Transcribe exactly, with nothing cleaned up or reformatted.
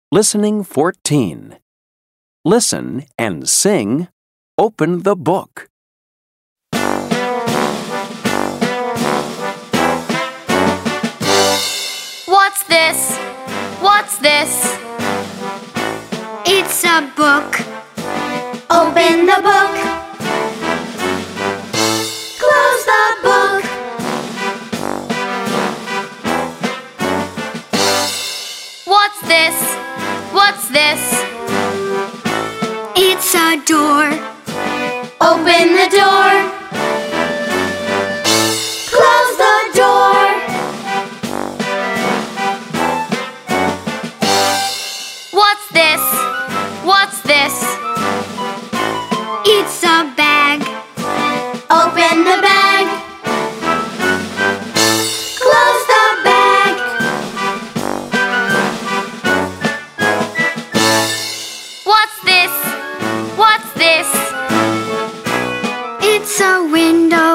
Listening fourteen. Listen and sing Open the Book. What's this? What's this? It's a book. Open the book. Close the book. What's this? What's this? It's a door. Open the door. Close the door. What's this? What's this? It's a bag. Open the bag. Close the bag. What's this? What's this? It's a window.